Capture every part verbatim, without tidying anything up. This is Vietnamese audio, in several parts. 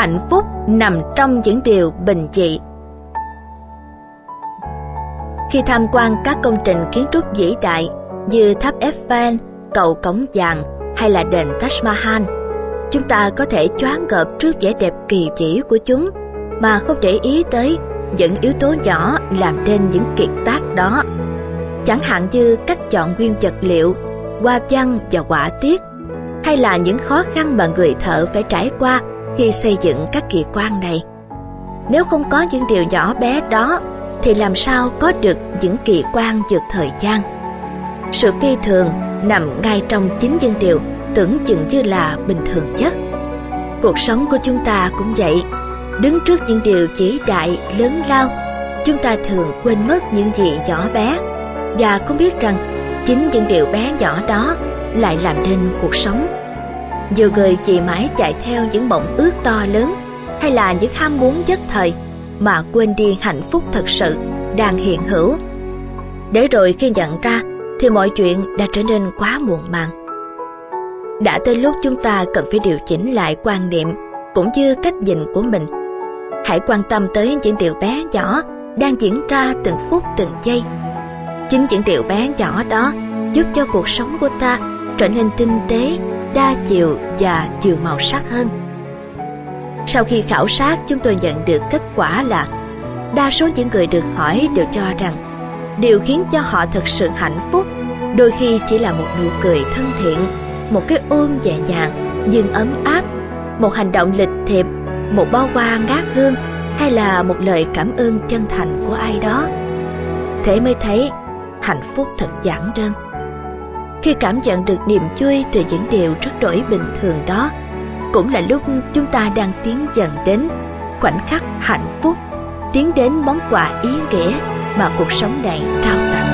Hạnh phúc nằm trong những điều bình dị. Khi tham quan các công trình kiến trúc vĩ đại như tháp Eiffel, cầu Cổng Vàng hay là đền Taj Mahal, chúng ta có thể choáng ngợp trước vẻ đẹp kỳ vĩ của chúng mà không để ý tới những yếu tố nhỏ làm nên những kiệt tác đó. Chẳng hạn như cách chọn nguyên vật liệu, hoa văn và họa tiết, hay là những khó khăn mà người thợ phải trải qua khi xây dựng các kỳ quan này. Nếu không có những điều nhỏ bé đó, thì làm sao có được những kỳ quan vượt thời gian? Sự phi thường nằm ngay trong chính những điều tưởng chừng như là bình thường nhất. Cuộc sống của chúng ta cũng vậy. Đứng trước những điều vĩ đại, lớn lao, chúng ta thường quên mất những gì nhỏ bé và không biết rằng chính những điều bé nhỏ đó lại làm nên cuộc sống. Nhiều người chỉ mãi chạy theo những mộng ước to lớn hay là những ham muốn nhất thời mà quên đi hạnh phúc thực sự đang hiện hữu. Để rồi khi nhận ra thì mọi chuyện đã trở nên quá muộn màng. Đã tới lúc chúng ta cần phải điều chỉnh lại quan niệm cũng như cách nhìn của mình. Hãy quan tâm tới những điều bé nhỏ đang diễn ra từng phút từng giây. Chính những điều bé nhỏ đó giúp cho cuộc sống của ta trở nên tinh tế, đa chiều và nhiều màu sắc hơn. Sau khi khảo sát, chúng tôi nhận được kết quả là đa số những người được hỏi đều cho rằng điều khiến cho họ thực sự hạnh phúc đôi khi chỉ là một nụ cười thân thiện, một cái ôm nhẹ nhàng nhưng ấm áp, một hành động lịch thiệp, một bó hoa ngát hương hay là một lời cảm ơn chân thành của ai đó. Thế mới thấy hạnh phúc thật giản đơn. Khi cảm nhận được niềm vui từ những điều rất đổi bình thường đó, cũng là lúc chúng ta đang tiến dần đến khoảnh khắc hạnh phúc, tiến đến món quà ý nghĩa mà cuộc sống này trao tặng.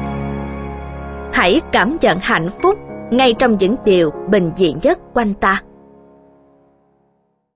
Hãy cảm nhận hạnh phúc ngay trong những điều bình dị nhất quanh ta.